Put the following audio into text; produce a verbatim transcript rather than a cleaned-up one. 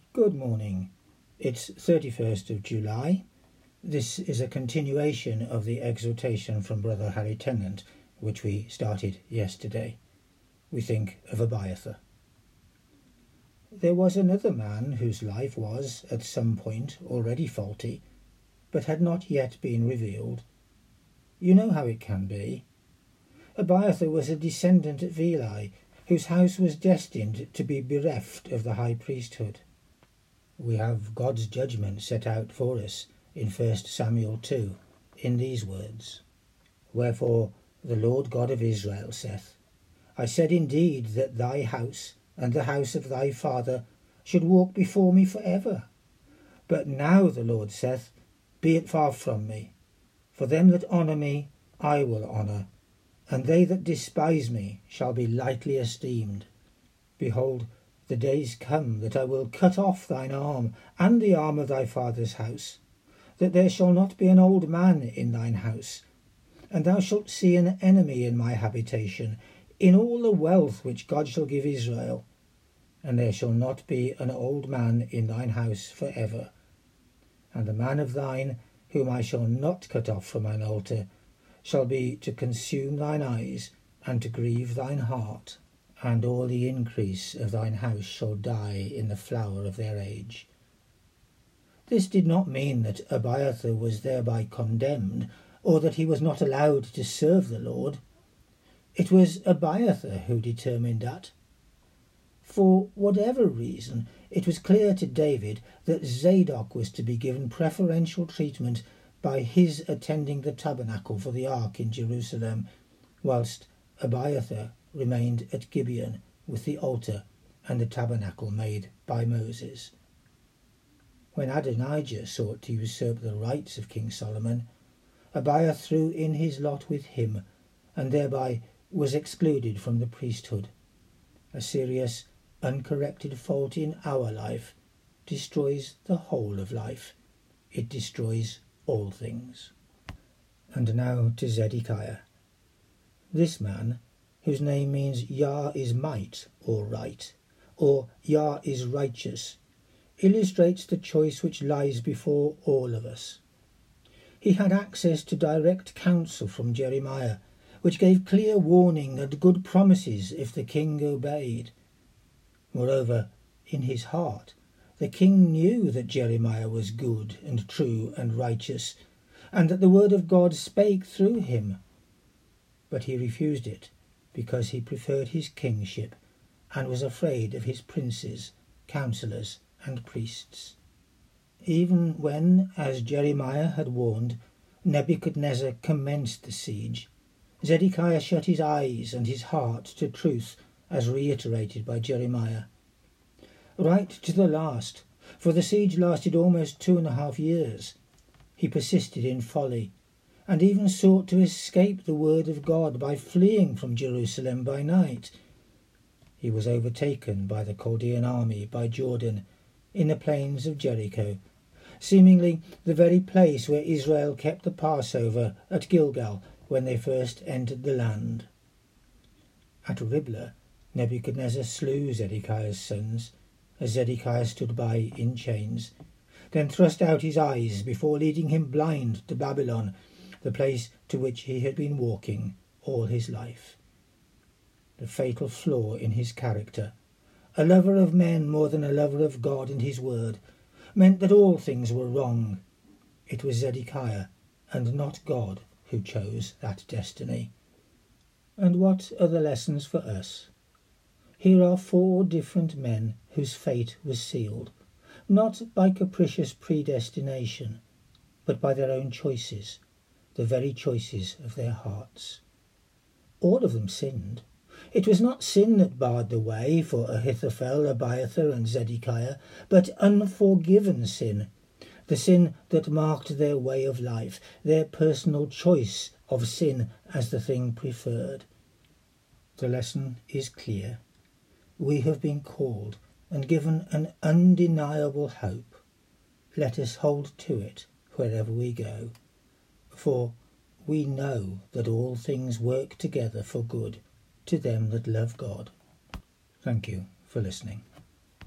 Good morning. It's thirty-first of July. This is a continuation of the exhortation from Brother Harry Tennant, which we started yesterday. We think of Abiathar. There was another man whose life was, at some point, already faulty, but had not yet been revealed. You know how it can be. Abiathar was a descendant of Eli, whose house was destined to be bereft of the high priesthood. We have God's judgment set out for us in First Samuel two, in these words, Wherefore the Lord God of Israel saith, I said indeed that thy house and the house of thy father should walk before me for ever. But now the Lord saith, Be it far from me. For them that honour me I will honour, and they that despise me shall be lightly esteemed. Behold, the days come that I will cut off thine arm and the arm of thy father's house, that there shall not be an old man in thine house, and thou shalt see an enemy in my habitation, in all the wealth which God shall give Israel, and there shall not be an old man in thine house for ever. And the man of thine, whom I shall not cut off from mine altar, shall be to consume thine eyes, and to grieve thine heart, and all the increase of thine house shall die in the flower of their age. This did not mean that Abiathar was thereby condemned, or that he was not allowed to serve the Lord. It was Abiathar who determined that. For whatever reason, it was clear to David that Zadok was to be given preferential treatment by his attending the tabernacle for the ark in Jerusalem, whilst Abiathar remained at Gibeon with the altar and the tabernacle made by Moses. When Adonijah sought to usurp the rights of King Solomon, Abiathar threw in his lot with him, and thereby was excluded from the priesthood. A serious, uncorrected fault in our life destroys the whole of life. It destroys all things. And now to Zedekiah. This man, whose name means Yah is might or right, or Yah is righteous, illustrates the choice which lies before all of us. He had access to direct counsel from Jeremiah, which gave clear warning and good promises if the king obeyed. Moreover, in his heart, the king knew that Jeremiah was good and true and righteous, and that the word of God spake through him. But he refused it, because he preferred his kingship, and was afraid of his princes, counsellors, and priests. Even when, as Jeremiah had warned, Nebuchadnezzar commenced the siege, Zedekiah shut his eyes and his heart to truth, as reiterated by Jeremiah. Right to the last, for the siege lasted almost two and a half years, he persisted in folly, and even sought to escape the word of God by fleeing from Jerusalem by night. He was overtaken by the Chaldean army by Jordan, in the plains of Jericho, seemingly the very place where Israel kept the Passover at Gilgal when they first entered the land. At Riblah, Nebuchadnezzar slew Zedekiah's sons, as Zedekiah stood by in chains, then thrust out his eyes before leading him blind to Babylon, the place to which he had been walking all his life. The fatal flaw in his character, a lover of men more than a lover of God and his word, meant that all things were wrong. It was Zedekiah, and not God, who chose that destiny. And what are the lessons for us? Here are four different men whose fate was sealed, not by capricious predestination, but by their own choices, the very choices of their hearts. All of them sinned. It was not sin that barred the way for Ahithophel, Abiathar, and Zedekiah, but unforgiven sin, the sin that marked their way of life, their personal choice of sin as the thing preferred. The lesson is clear. We have been called and given an undeniable hope. Let us hold to it wherever we go, for we know that all things work together for good to them that love God. Thank you for listening.